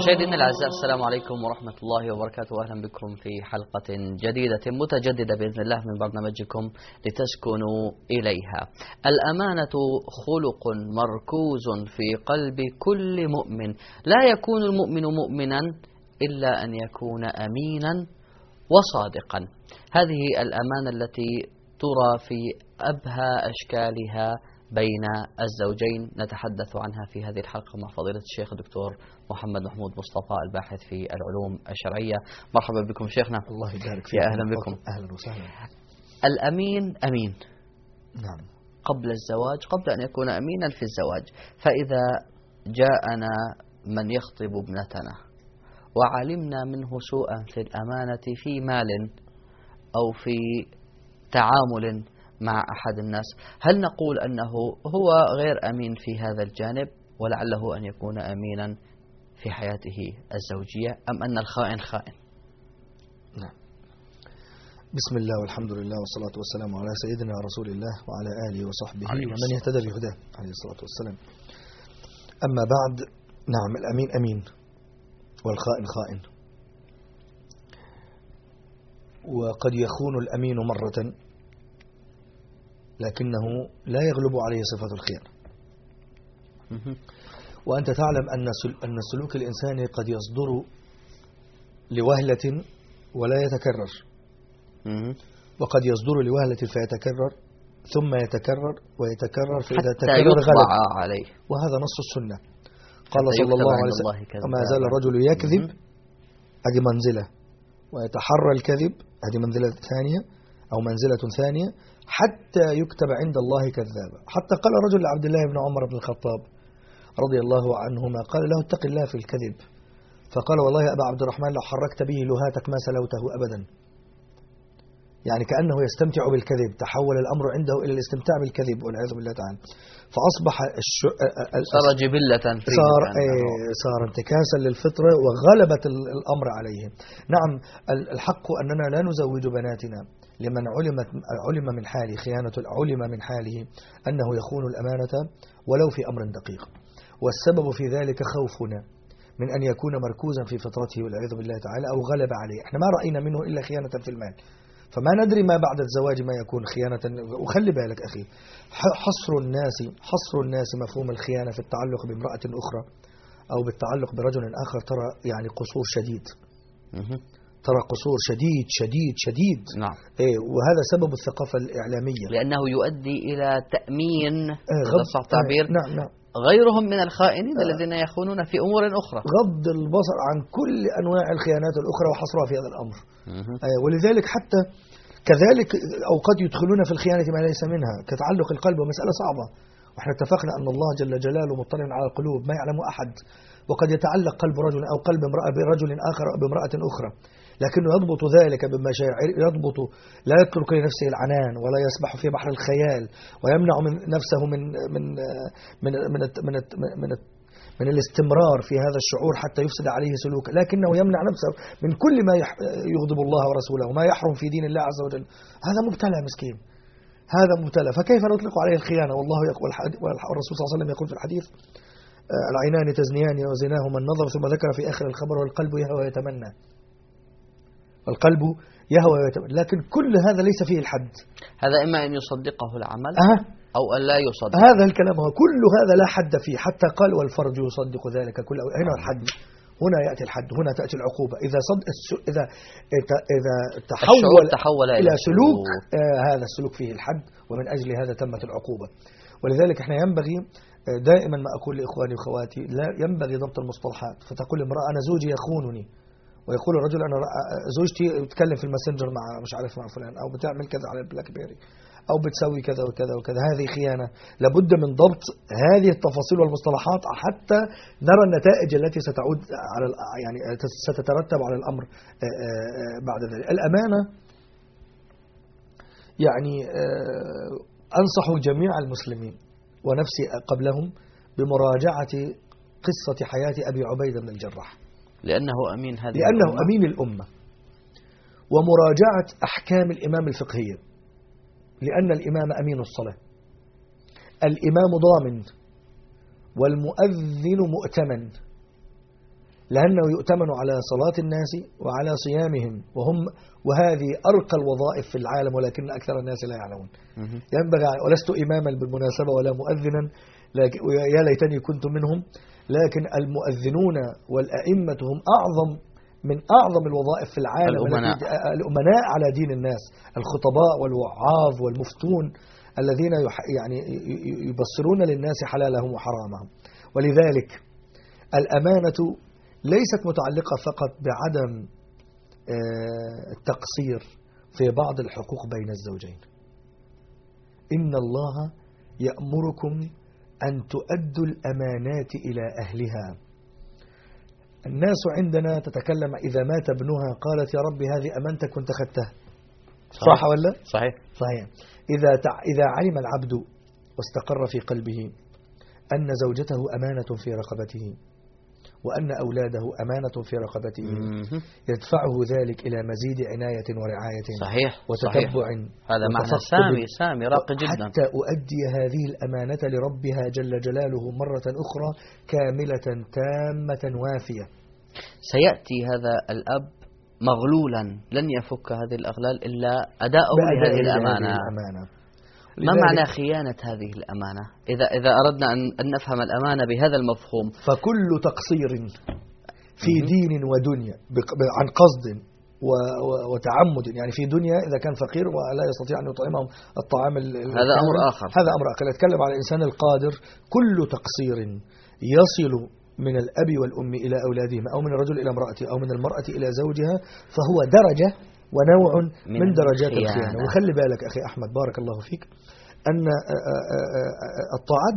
مشاهدينا الأعزاء، السلام عليكم ورحمة الله وبركاته. أهلا بكم في حلقة جديدة متجددة بإذن الله من برنامجكم لتسكنوا إليها. الأمانة خلق مركوز في قلب كل مؤمن، لا يكون المؤمن مؤمنا إلا أن يكون أمينا وصادقا. هذه الأمانة التي ترى في أبهى أشكالها بين الزوجين، نتحدث عنها في هذه الحلقة مع فضيلة الشيخ الدكتور محمد محمود مصطفى، الباحث في العلوم الشرعية. مرحبا بكم شيخنا. الله يبارك فيك. يا أهلا بكم. أهلا وسهلا. الأمين أمين نعم قبل الزواج، قبل أن يكون أمينا في الزواج. فإذا جاءنا من يخطب ابنتنا وعلمنا منه سوءا في الأمانة في مال أو في تعامل مع أحد الناس، هل نقول أنه هو غير أمين في هذا الجانب ولعله أن يكون أمينا في حياته الزوجية، أم أن الخائن خائن؟ نعم. بسم الله والحمد لله والصلاة والسلام على سيدنا رسول الله وعلى آله وصحبه ومن يهتدى بهداه عليه الصلاة والسلام. أما بعد، نعم، الأمين أمين والخائن خائن، وقد يخون الأمين مرة لكنه لا يغلب عليه صفة الخيانة. وأنت تعلم أن السلوك الإنساني قد يصدر لوهلة ولا يتكرر، وقد يصدر لوهلة فيتكرر ثم يتكرر ويتكرر، فإذا تكرر غلب عليه. وهذا نص السنة. قال صلى الله عليه وسلم: وما زال الرجل يكذب، هذه منزلة، ويتحرى الكذب، هذه منزلة ثانية أو منزلة ثانية، حتى يكتب عند الله كذابا. حتى قال رجل لعبد الله بن عمر بن الخطاب رضي الله عنهما، قال له: اتق الله في الكذب. فقال: والله يا أبا عبد الرحمن لو حركت به لهاتك ما سلوته أبدا. يعني كأنه يستمتع بالكذب، تحول الأمر عنده إلى الاستمتاع بالكذب والعياذ بالله تعالى. فأصبح صار جبلة فيه، صار انتكاسا للفطرة وغلبت الأمر عليه. نعم، الحق أننا لا نزوج بناتنا لمن علم من حاله خيانة، علم من حاله أنه يخون الأمانة ولو في أمر دقيق. والسبب في ذلك خوفنا من أن يكون مركوزا في فطرته والعياذ بالله تعالى أو غلب عليه. احنا ما رأينا منه إلا خيانة في المال، فما ندري ما بعد الزواج ما يكون خيانة. وخلي بالك أخي، حصر الناس مفهوم الخيانة في التعلق بامرأة أخرى أو بالتعلق برجل آخر، ترى يعني قصور شديد، ترى قصور شديد شديد شديد. نعم. وهذا سبب الثقافة الإعلامية، لأنه يؤدي إلى تأمين إذا صح تعبير نعم. غيرهم من الخائنين الذين يخونون في أمور أخرى، غض البصر عن كل أنواع الخيانات الأخرى وحصرها في هذا الأمر. ولذلك حتى كذلك أو قد يدخلون في الخيانة ما ليس منها، كتعلق القلب، ومسألة صعبة. وإحنا اتفقنا أن الله جل جلاله مطلع على القلوب ما يعلم أحد، وقد يتعلق قلب رجل أو قلب امرأة برجل آخر أو بامرأة أخرى، لكنه يضبط ذلك بمشاعر، يضبط، لا يترك لنفسه العنان ولا يسبح في بحر الخيال، ويمنع من نفسه من من من من من, من, من الاستمرار في هذا الشعور حتى يفسد عليه سلوكه، لكنه يمنع نفسه من كل ما يغضب الله ورسوله وما يحرم في دين الله عز وجل. هذا مبتلى مسكين، هذا مبتلى. فكيف نطلق عليه الخيانة؟ والله يقول، والرسول صلى الله عليه وسلم يقول في الحديث: العينان تزنيان وزناهما النظر، ثم ذكر في آخر الخبر: والقلب يهوى ويتمنى. القلب يهوى ويتمنى، لكن كل هذا ليس فيه الحد. هذا إما أن يصدقه العمل أو أن لا يصدق. هذا الكلام هو كل هذا لا حد فيه، حتى قال: والفرج يصدق ذلك كله. هنا الحد، هنا يأتي الحد، هنا تأتي العقوبة. إذا تحول إلى سلوك، هذا السلوك فيه الحد، ومن أجل هذا تمت العقوبة. ولذلك احنا ينبغي دائما ما أقول لإخواني وأخواتي، لا ينبغي ضبط المصطلحات. فتقول امرأة: أنا زوجي يخونني، ويقول الرجل: أنا زوجتي بتكلم في الماسنجر مع مش عارف مع فلان، أو بتعمل كذا على البلاك بيري، أو بتسوي كذا وكذا وكذا. هذه خيانة. لابد من ضبط هذه التفاصيل والمصطلحات حتى نرى النتائج التي ستعود على يعني ستترتب على الأمر بعد ذلك. الأمانة يعني أنصح جميع المسلمين ونفسي قبلهم بمراجعة قصة حياة أبي عبيدة بن الجراح، لأنه أمين لأنه أمين الأمة، ومراجعة أحكام الإمام الفقهية، لأن الإمام أمين الصلاة، الإمام ضامن، والمؤذن مؤتمن، لأنه يؤتمن على صلاة الناس وعلى صيامهم، وهذه أرقى الوظائف في العالم، ولكن أكثر الناس لا يعلمون. ينبغي، ولست إماما بالمناسبة ولا مؤذنا، يا ليتني كنت منهم، لكن المؤذنون والأئمة هم من أعظم الوظائف في العالم، الأمناء على دين الناس، الخطباء والوعاظ والمفتون الذين يعني يبصرون للناس حلالهم وحرامهم. ولذلك الأمانة ليست متعلقة فقط بعدم التقصير في بعض الحقوق بين الزوجين. إن الله يأمركم أن تؤدوا الأمانات إلى أهلها. الناس عندنا تتكلم إذا مات ابنها قالت يا ربي هذه أمانتك كنت أخذتها. صح ولا؟ صحيح. إذا علم العبد واستقر في قلبه أن زوجته أمانة في رقبته وأن أولاده أمانة في رقبته، يدفعه ذلك إلى مزيد عناية ورعاية. صحيح. وتتبع. هذا معنى سامي راقي جدا. حتى أؤدي هذه الأمانة لربها جل جلاله مرة أخرى كاملة تامة وافية. سيأتي هذا الأب مغلولا لن يفك هذه الأغلال إلا أداؤه لهذه الأمانة. ما معنى خيانة هذه الأمانة؟ إذا أردنا أن نفهم الأمانة بهذا المفهوم، فكل تقصير في دين ودنيا عن قصد وتعمد، يعني في دنيا إذا كان فقير ولا يستطيع أن يطعمهم الطعام، هذا أمر آخر. نتكلم على الإنسان القادر. كل تقصير يصل من الأب والأم إلى أولادهم، أو من الرجل إلى امرأته، أو من المرأة إلى زوجها، فهو درجة ونوع من درجات الخيانة. وخلي بالك أخي أحمد بارك الله فيك أن الطاعات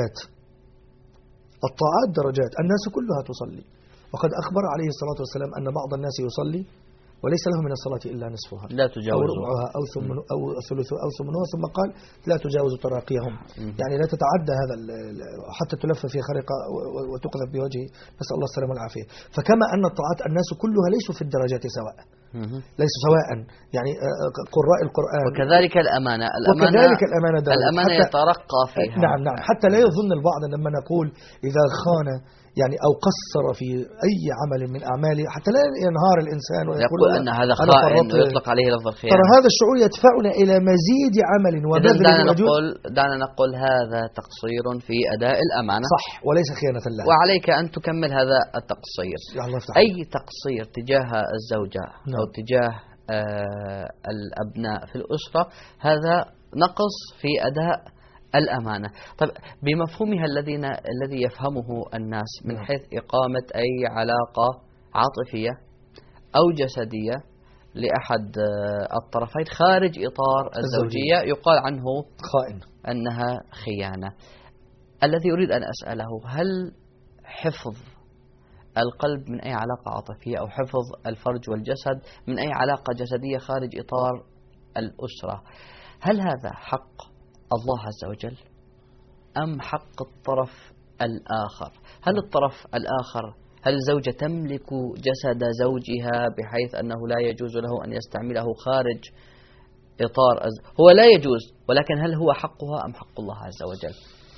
درجات. الناس كلها تصلي، وقد أخبر عليه الصلاة والسلام أن بعض الناس يصلي وليس له من الصلاة إلا نصفها، لا تجاوز، أو ربعها أو ثلثها أو ثمنها، ثم قال لا تجاوز تراقيهم، يعني لا تتعدى هذا حتى تلف في خرقة وتقذف بوجهه، نسأل الله السلامة والعافية. فكما أن الطاعات الناس كلها ليسوا في الدرجات سواء، ليسوا سواء، يعني قراء القرآن. وكذلك الأمانة الأمانة يترقى فيها. نعم حتى لا يظن البعض لما نقول إذا خان يعني أو قصر في أي عمل من أعماله حتى لا ينهار الإنسان ويقول أن هذا خائن ويطلق عليه لفظ الخيانة. ترى هذا الشعور يدفعنا إلى مزيد عمل وبذل. دعنا نقول هذا تقصير في أداء الأمانة، صح، وليس خيانة الله. وعليك أن تكمل هذا التقصير. أي تقصير تجاه الزوجة أو تجاه الأبناء في الأسرة، هذا نقص في أداء الأمانة. طيب بمفهومها الذي يفهمه الناس من حيث إقامة أي علاقة عاطفية أو جسدية لأحد الطرفين خارج إطار الزوجية يقال عنه خائن، أنها خيانة. الذي أريد أن أسأله، هل حفظ القلب من أي علاقة عاطفية أو حفظ الفرج والجسد من أي علاقة جسدية خارج إطار الأسرة، هل هذا حق الله عز وجل أم حق الطرف الآخر؟ هل الطرف الآخر، هل الزوجة تملك جسد زوجها بحيث أنه لا يجوز له أن يستعمله خارج إطار هو لا يجوز، ولكن هل هو حقها أم حق الله عز وجل؟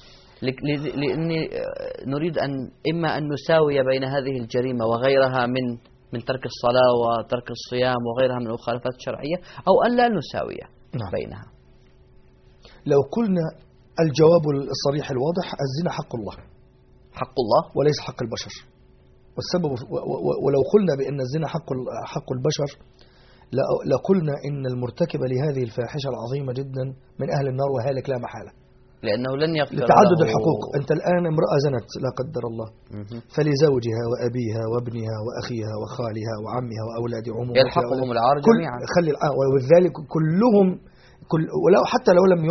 لأني نريد إما أن نساوي بين هذه الجريمة وغيرها من ترك الصلاة وترك الصيام وغيرها من المخالفات الشرعية، أو أن لا نساوي بينها. لو قلنا الجواب الصريح الواضح، الزنا حق الله وليس حق البشر. والسبب ولو قلنا بأن الزنا حق البشر لقلنا إن المرتكب لهذه الفاحشة العظيمة جدا من أهل النار وهالك لا محالة، لأنه لن يغفر لتعدد الحقوق. أنت الآن امرأة زنت لا قدر الله، فلزوجها وأبيها وابنها وأخيها وخالها وعمها وأولاد عمومها يلحقهم العار جميعا. وذلك كلهم ولو حتى لو لم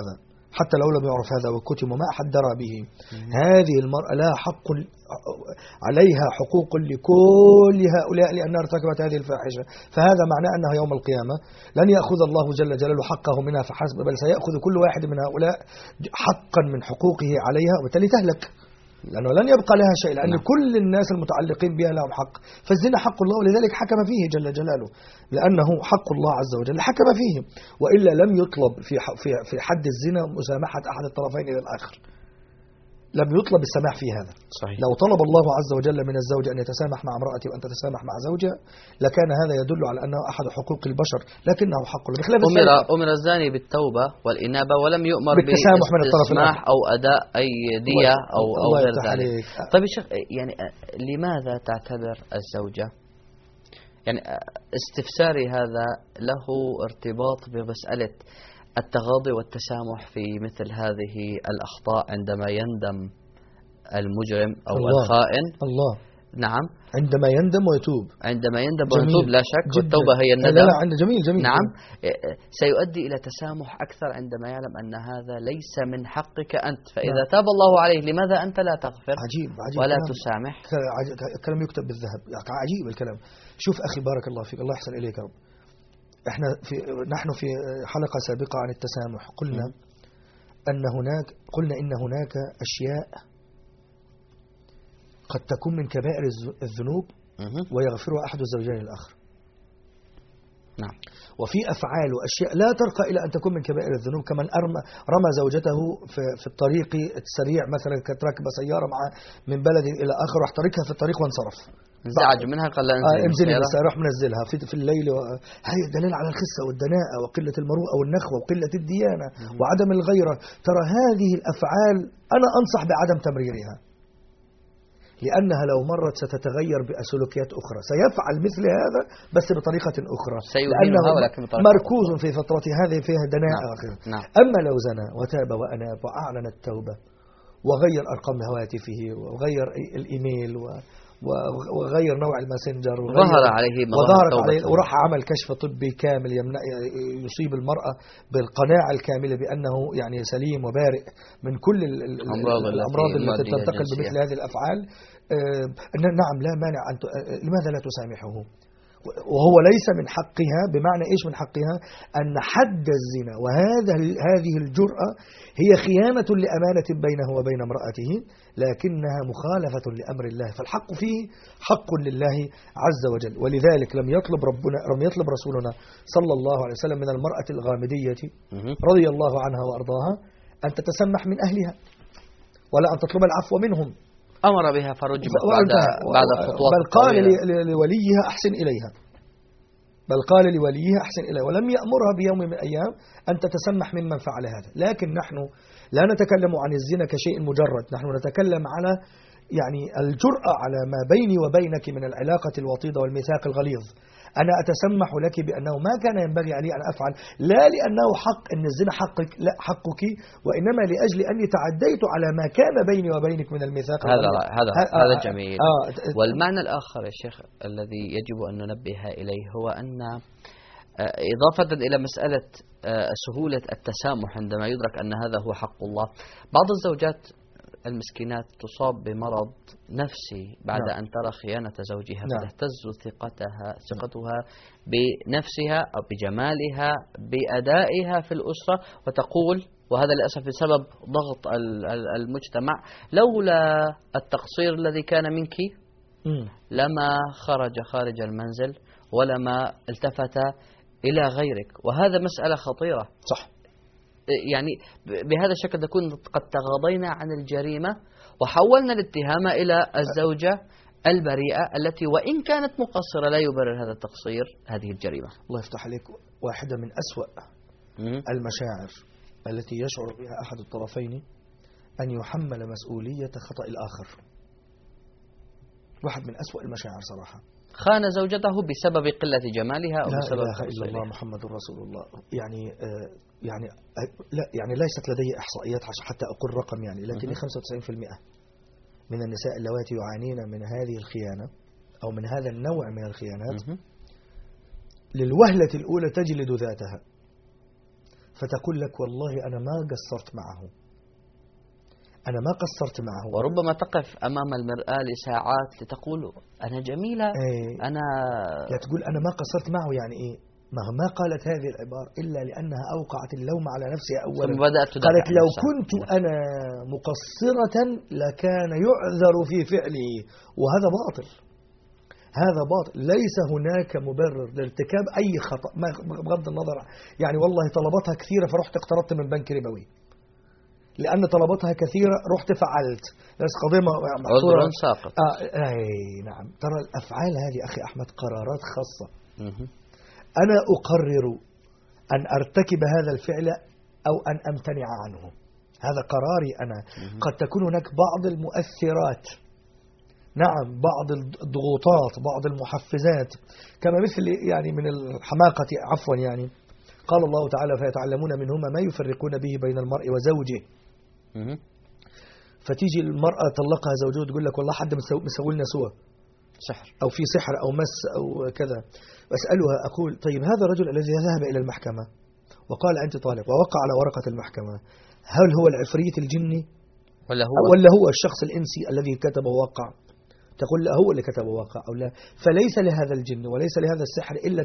يعرف هذا وكتم وما أحد درى به، هذه المرأة لها حق عليها حقوق لكل هؤلاء لأنها ارتكبت هذه الفاحشة. فهذا معناه أنها يوم القيامة لن يأخذ الله جل جلاله حقه منها فحسب، بل سيأخذ كل واحد من هؤلاء حقا من حقوقه عليها، وبالتالي تهلك لأنه لن يبقى لها شيء، لأن كل الناس المتعلقين بها لهم حق. فالزنا حق الله، ولذلك حكم فيه جل جلاله، لأنه حق الله عز وجل حكم فيه، وإلا لم يطلب في حد الزنا مسامحة أحد الطرفين إلى الآخر. لم يطلب السماح في هذا. صحيح. لو طلب الله عز وجل من الزوج أن يتسامح مع امرأته وأن تتسامح مع زوجها لكان هذا يدل على أنه أحد حقوق البشر، لكنه حق له. بخلاف أمر الزاني بالتوبة والإنابة ولم يؤمر بالتسامح من الطرف بالتسماح أو أداء أي دية أو غير ذلك. طيب يعني لماذا تعتذر الزوجة؟ يعني استفساري هذا له ارتباط بمسألة التغاضي والتسامح في مثل هذه الأخطاء عندما يندم المجرم أو الخائن. الله. نعم. عندما يندم ويتوب. عندما يندم ويتوب لا شك، والتوبة هي الندم. لا عند جميل. نعم. سيؤدي إلى تسامح أكثر عندما يعلم أن هذا ليس من حقك أنت، فإذا تاب الله عليه لماذا أنت لا تغفر عجيب ولا تسامح؟ كلام يكتب بالذهب، عجيب الكلام. شوف أخي بارك الله فيك، الله يحسن إليك يا رب. نحن في حلقة سابقة عن التسامح قلنا إن هناك أشياء قد تكون من كبائر الذنوب ويغفرها أحد الزوجين الآخر. نعم. وفي أفعال وأشياء لا ترقى إلى أن تكون من كبائر الذنوب، كمن رمى زوجته في الطريق السريع مثلا، كانت راكبة سيارة من بلد إلى آخر راح تركها في الطريق وانصرف، انزعج منها قال لا انزلي بس راح منزلها في الليل. هي دليل على الخسة والدناءة وقلة المروءة والنخوة وقلة الديانة وعدم الغيرة. ترى هذه الأفعال أنا أنصح بعدم تمريرها، لأنها لو مرت ستتغير بسلوكيات أخرى، سيفعل مثل هذا بس بطريقة أخرى، لأنه مركوز في فترة هذه فيها دناء. نعم. أما لو زنى وتاب وأناب وأعلن التوبة وغير أرقام هواتفه وغير الإيميل وغير نوع الماسنجر وظهر عليه وراح عمل كشف طبي كامل يصيب المرأة بالقناعة الكاملة بأنه يعني سليم وبارئ من كل الأمراض التي تنتقل بمثل هذه الأفعال. نعم لا مانع لماذا لا تسامحه؟ وهو ليس من حقها. بمعنى إيش من حقها؟ أن حد الزنا وهذه الجرأة هي خيانة لأمانة بينه وبين امرأته، لكنها مخالفة لأمر الله، فالحق فيه حق لله عز وجل. ولذلك لم يطلب رسولنا صلى الله عليه وسلم من المرأة الغامدية رضي الله عنها وأرضاها أن تتسمح من أهلها ولا أن تطلب العفو منهم. أمر بها فرجمت بعد خطوات. بل قال لوليها أحسن إليها، ولم يأمرها بيوم من الأيام أن تتسمح ممن فعل هذا. لكن نحن لا نتكلم عن الزنا كشيء مجرد، نحن نتكلم على يعني الجرأة على ما بيني وبينك من العلاقة الوطيدة والميثاق الغليظ. أنا أتسمح لك بأنه ما كان ينبغي علي أن أفعل، لا لأنه حق أن الزنا حقك، لا حقك، وإنما لأجل أني تعديت على ما كان بيني وبينك من الميثاق. هذا جميل. والمعنى الآخر يا شيخ الذي يجب أن ننبه إليه هو أن إضافة إلى مسألة سهولة التسامح عندما يدرك أن هذا هو حق الله، بعض الزوجات المسكينات تصاب بمرض نفسي بعد أن ترى خيانة زوجها، فتهتز ثقتها بنفسها أو بجمالها بأدائها في الأسرة، وتقول، وهذا للأسف بسبب ضغط المجتمع، لولا التقصير الذي كان منك لما خارج المنزل ولما التفت إلى غيرك. وهذا مسألة خطيرة. صح. يعني بهذا الشكل نكون قد تغاضينا عن الجريمة وحولنا الاتهام إلى الزوجة البريئة التي وإن كانت مقصرة لا يبرر هذا التقصير هذه الجريمة. الله يفتح عليك. واحدة من أسوأ المشاعر التي يشعر بها أحد الطرفين أن يحمل مسؤولية خطأ الآخر. واحد من أسوأ المشاعر صراحة. خان زوجته بسبب قلة جمالها أو بسبب لا إله إلا الله محمد رسول الله. يعني ليست لدي إحصائيات حتى أقول رقم لكن 95% من النساء اللواتي يعانين من هذه الخيانة أو من هذا النوع من الخيانات للوهلة الأولى تجلد ذاتها فتقول لك والله أنا ما قصرت معه، وربما تقف أمام المرآة لساعات لتقول أنا جميلة. أنا لا تقول أنا ما قصرت معه. يعني إيه؟ ما قالت هذه العبارة إلا لأنها أوقعت اللوم على نفسها أولا. قالت لو كنت أنا مقصرة لكان يعذر في فعله، وهذا باطل. ليس هناك مبرر لارتكاب أي خطأ بغض النظر. يعني والله طلباتها كثيرة فرحت اقترضت من بنك ربوي، لأن طلباتها كثيرة رحت فعلت، بس قضية عذر ساقط. أي نعم. ترى الأفعال هذه أخي أحمد قرارات خاصة. أنا أقرر أن أرتكب هذا الفعل أو أن أمتنع عنه، هذا قراري أنا. قد تكون هناك بعض المؤثرات، نعم، بعض الضغوطات، بعض المحفزات، كما مثل يعني من الحماقة عفوا، يعني قال الله تعالى فيتعلمون منهما ما يفرقون به بين المرء وزوجه. فتيجي المرأة طلقها زوجها تقول لك والله حد مسوي لنا سوى سحر أو في سحر أو مس أو كذا. أسألها أقول طيب هذا الرجل الذي ذهب إلى المحكمة وقال أنت طالق ووقع على ورقة المحكمة، هل هو العفريت الجني ولا هو الشخص الإنسي الذي كتب ووقع؟ تقول لا هو اللي كتب ووقع أو لا. فليس لهذا الجن وليس لهذا السحر إلا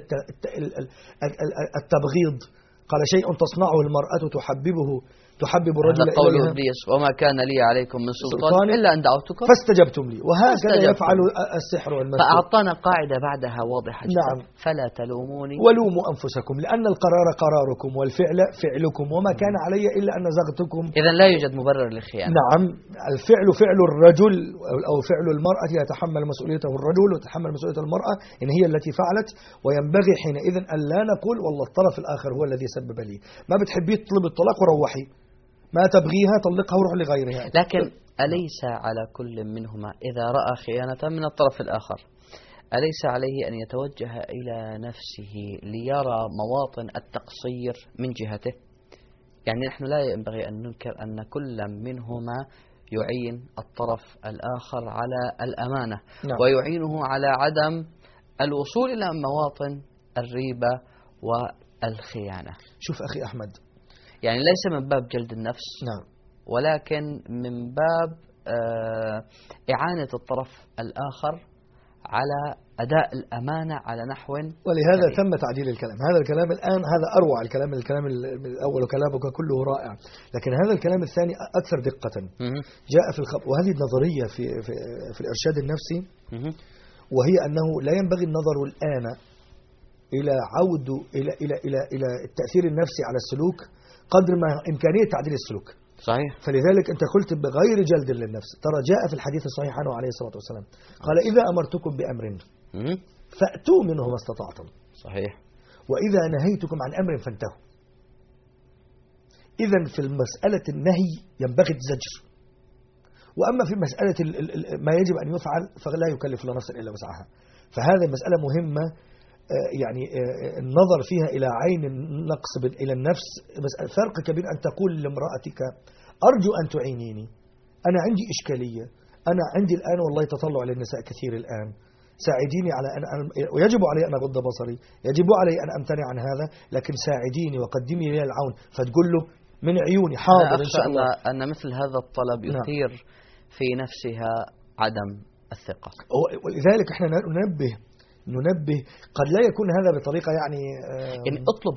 التبغيض. قال شيء تصنعه المرأة تحبب الرجل هذا قول إليها. إبليس وما كان لي عليكم من سلطان إلا أن دعوتكم فاستجبتم لي، وهكذا يفعل السحر والمس. فأعطانا قاعدة بعدها واضحة جدا. نعم. فلا تلوموني ولوموا أنفسكم لأن القرار قراركم والفعل فعلكم وما كان علي إلا أن نزغتكم. إذن لا يوجد مبرر للخيانة. نعم، الفعل فعل الرجل أو فعل المرأة يتحمل مسؤوليته الرجل وتحمل مسؤولية المرأة إن هي التي فعلت، وينبغي حينئذ أن لا نقول والله الطرف الآخر هو الذي سبب لي. ما بتحبي تطلب الطلاق وروحي، ما تبغيها طلقها وروح لغيرها. لكن أليس على كل منهما إذا رأى خيانة من الطرف الآخر أليس عليه أن يتوجه إلى نفسه ليرى مواطن التقصير من جهته؟ يعني نحن لا ينبغي أن ننكر أن كل منهما يعين الطرف الآخر على الأمانة. نعم. ويعينه على عدم الوصول إلى مواطن الريبة والخيانة. شوف أخي أحمد، يعني ليس من باب جلد النفس، نعم، ولكن من باب إعانة الطرف الآخر على أداء الأمانة على نحو. ولهذا تم تعديل الكلام. هذا الكلام الآن هذا أروع الكلام الأول وكلامك كله رائع، لكن هذا الكلام الثاني أكثر دقة. جاء في الخبر، وهذه النظرية في الإرشاد النفسي، وهي أنه لا ينبغي النظر الآن إلى عود إلى التأثير النفسي على السلوك قدر ما إمكانية تعديل السلوك. صحيح. فلذلك أنت قلت بغير جلد للنفس. ترى جاء في الحديث الصحيح عنه عليه الصلاة والسلام قال إذا أمرتكم بأمر فأتوا منه ما استطعتم. صحيح. وإذا نهيتكم عن أمر فانتهوا. إذن في المسألة النهي ينبغي الزجر، وأما في مسألة ما يجب أن يفعل فلا يكلف الله نفسا إلا وسعها. فهذه مسألة مهمة، يعني النظر فيها إلى عين النقص إلى النفس. فرق كبير أن تقول لامرأتك أرجو أن تعينيني، أنا عندي إشكالية، أنا عندي الآن والله تطلع للنساء كثير الآن، ساعديني على أن ويجب علي أن أغض بصري، يجب علي أن أمتنع عن هذا، لكن ساعديني وقدمي لي العون. فتقول له من عيوني حاضر إن شاء الله. أن مثل هذا الطلب يثير في نفسها عدم الثقة، ولذلك احنا ننبه قد لا يكون هذا بطريقة يعني اطلب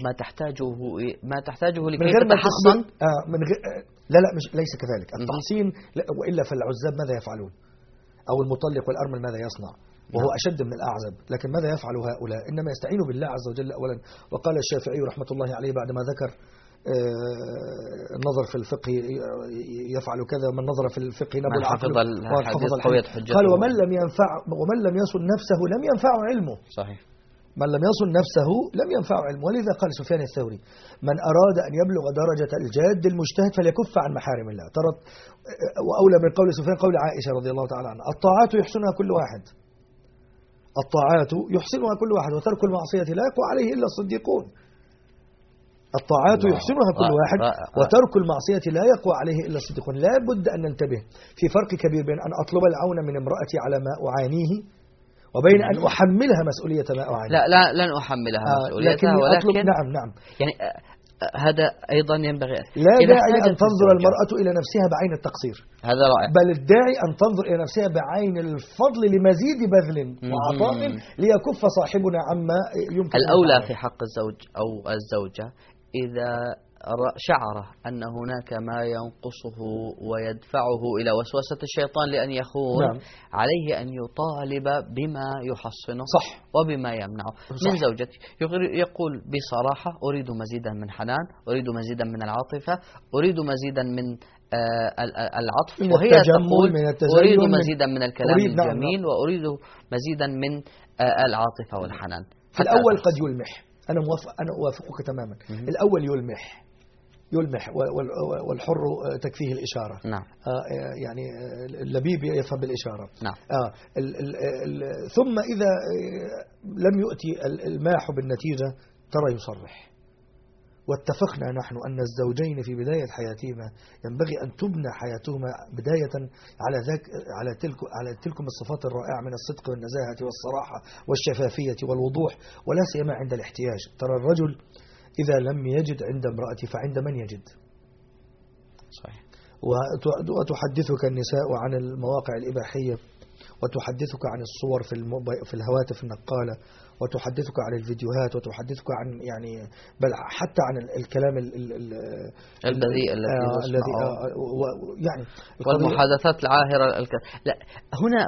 ما تحتاجه لكي تتحصن من غير لا مش ليس كذلك التحصين، وإلا فالعزاب ماذا يفعلون؟ أو المطلق والأرمل ماذا يصنع؟ وهو أشد من الأعزب. لكن ماذا يفعل هؤلاء؟ إنما يستعينوا بالله عز وجل أولا. وقال الشافعي رحمة الله عليه بعدما ذكر النظر في الفقه يفعل كذا، من نظر في الفقه نبو العقل وحفظ الحديث. قال ومن لم يصن نفسه لم ينفع علمه. صحيح. من لم يصن نفسه لم ينفع علمه. ولذا قال سفيان الثوري من أراد أن يبلغ درجة الجاد المجتهد فليكف عن محارم الله. ترى وأولى من قول سفيان قول عائشة رضي الله تعالى عنها الطاعات يحسنها كل واحد، الطاعات يحسنها كل واحد، وترك المعصية لا يقوى عليه إلا الصديقون. الطاعات يحسنها كل واحد وترك المعصية لا يقوى عليه إلا الصديقون. لا بد أن ننتبه في فرق كبير بين أن أطلب العون من امرأتي على ما أعانيه وبين أن أحملها مسؤولية ما أعانيه. لا لن أحملها مسؤوليتها، ولكن نعم يعني هذا أيضا ينبغي لا داعي أن تنظر المرأة إلى نفسها بعين التقصير، هذا رائع، بل الداعي أن تنظر إلى نفسها بعين الفضل لمزيد بذل وعطاء ليكف صاحبنا عما يمكن. الأولى في حق الزوج أو الزوجة إذا شعر أن هناك ما ينقصه ويدفعه إلى وسوسة الشيطان لأن يخون، نعم، عليه أن يطالب بما يحصنه صح وبما يمنعه من زوجته. يقول بصراحة أريد مزيدا من حنان، أريد مزيدا من العاطفة، أريد مزيدا من العطف، من وهي تقول من التزين أريد مزيدا من الكلام الجميل، نعم. وأريد مزيدا من العاطفة والحنان. في الأول قد يلمح، أنا أوافقك تماما. الأول يلمح والحر تكفيه الإشارة. نعم. يعني اللبيب يفهم بالإشارة. نعم. ثم إذا لم يؤتي الماح بالنتيجة ترى يصرح. واتفقنا نحن أن الزوجين في بداية حياتهما ينبغي أن تبنى حياتهما بداية على تلكم الصفات الرائعة من الصدق والنزاهة والصراحة والشفافية والوضوح، ولا سيما عند الاحتياج. ترى الرجل إذا لم يجد عند امرأته فعند من يجد؟ صحيح. وتحدثك النساء عن المواقع الإباحية، وتحدثك عن الصور في الهواتف النقالة، وتحدثك عن الفيديوهات، وتحدثك عن يعني بل حتى عن الكلام البذيء الذي يعني والمحادثات العاهرة. لا، هنا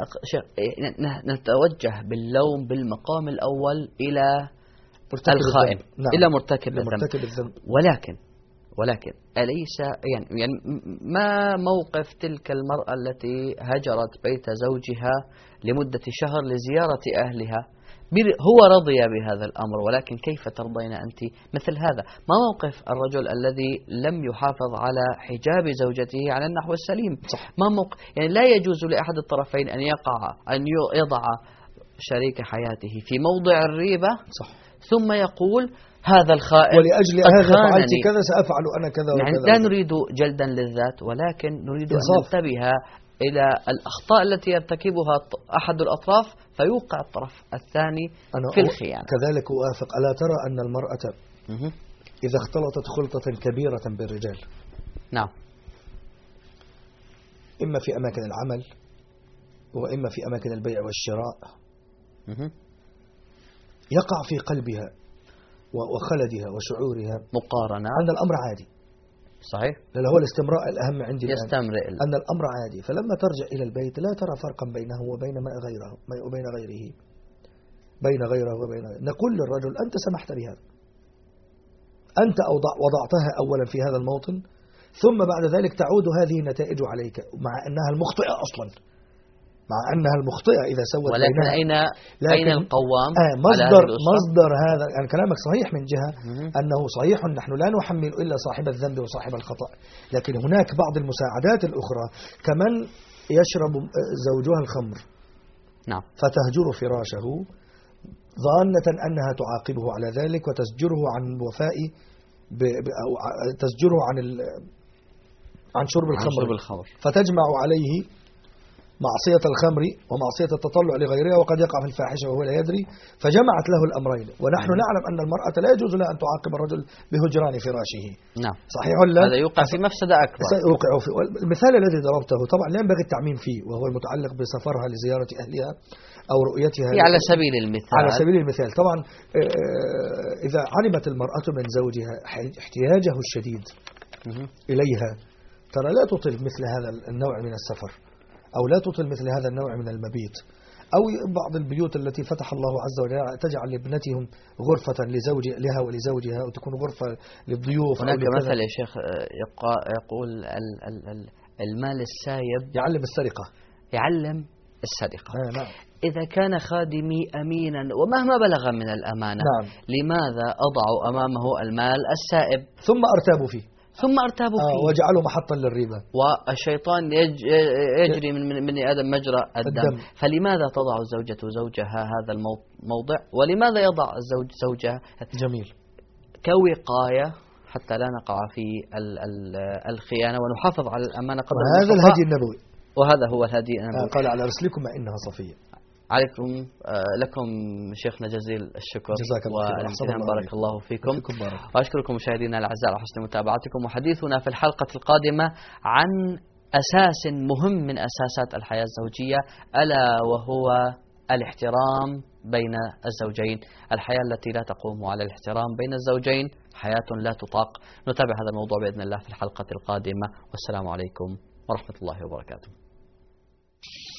نتوجه باللوم بالمقام الأول إلى الخائن. نعم. إلى مرتكب الذنب. ولكن أليس يعني ما موقف تلك المرأة التي هجرت بيت زوجها لمدة شهر لزيارة أهلها؟ هو رضي بهذا الأمر، ولكن كيف ترضين أنت مثل هذا؟ ما موقف الرجل الذي لم يحافظ على حجاب زوجته على النحو السليم؟ صح. ما موقف؟ يعني لا يجوز لأحد الطرفين أن يضع شريك حياته في موضع الريبة. صح. ثم يقول هذا الخائن ولأجل هذا فعلت كذا سأفعل أنا كذا يعني وكذا. لا نريد جلدا للذات، ولكن نريد أن ننتبه إلى الأخطاء التي يرتكبها أحد الأطراف فيوقع الطرف الثاني في الخيانة. كذلك أوافق. ألا ترى أن المرأة إذا اختلطت خلطة كبيرة بالرجال، نعم، إما في أماكن العمل وإما في أماكن البيع والشراء، يقع في قلبها وخلدها وشعورها مقارنة أن الأمر عادي. صحيح. لأن هو الاستمراء الأهم عندي الآن، أن الأمر عادي. فلما ترجع إلى البيت لا ترى فرقا بينه وبين غيره وبين نقول للرجل أنت سمحت بهذا، أنت وضعتها أولا في هذا الموطن، ثم بعد ذلك تعود هذه النتائج عليك، مع أنها المخطئة أصلا، مع أنها المخطئة إذا سوت ولكن بينها. أين القوام؟ مصدر هذا يعني كلامك صحيح من جهة أنه صحيح نحن لا نحمل إلا صاحب الذنب وصاحب الخطأ، لكن هناك بعض المساعدات الأخرى كمن يشرب زوجها الخمر، نعم، فتهجر فراشه ظانة أنها تعاقبه على ذلك وتزجره عن الوفاء أو تزجره عن شرب الخمر، فتجمع عليه معصية الخمر ومعصية التطلع لغيرها، وقد يقع في الفاحشة وهو لا يدري، فجمعت له الأمرين. ونحن نعلم أن المرأة لا يجوز لها أن تعاقب الرجل بهجران فراشه. نعم، صحيح ولا؟ هذا يوقع في مفسدة أكبر. سيوقع في. المثال الذي ضربته طبعا لا ينبغي التعميم فيه، وهو المتعلق بسفرها لزيارة أهلها أو رؤيتها على سبيل المثال. على سبيل المثال طبعا إذا علمت المرأة من زوجها احتياجه الشديد إليها، ترى لا تطل مثل هذا النوع من السفر، أو لا تطل مثل هذا النوع من المبيت، أو بعض البيوت التي فتح الله عز وجل تجعل لابنتهم غرفة لها ولزوجها، وتكون غرفة للضيوف. هناك مثل يا شيخ يقول المال السايب يعلم السرقة. نعم. إذا كان خادمي أمينا ومهما بلغ من الأمانة، نعم، لماذا أضع أمامه المال السائب ثم أرتاب فيه وجعله محطا للريبة؟ والشيطان يجري من بني آدم مجرى الدم. فلماذا تضع الزوجة زوجها هذا الموضع، ولماذا يضع الزوج زوجها؟ جميل. كوقاية حتى لا نقع في الخيانة ونحافظ على الأمانة قدر هذا الهدي النبوي، وهذا هو الهدي النبوي. قال على رسلكم إنها صفية. لكم شيخنا جزيل الشكر والامتنان، بارك الله فيكم. وأشكركم مشاهدينا الأعزاء على حسن متابعتكم. وحديثنا في الحلقة القادمة عن أساس مهم من أساسات الحياة الزوجية، ألا وهو الاحترام بين الزوجين. الحياة التي لا تقوم على الاحترام بين الزوجين حياة لا تطاق. نتابع هذا الموضوع بإذن الله في الحلقة القادمة، والسلام عليكم ورحمة الله وبركاته.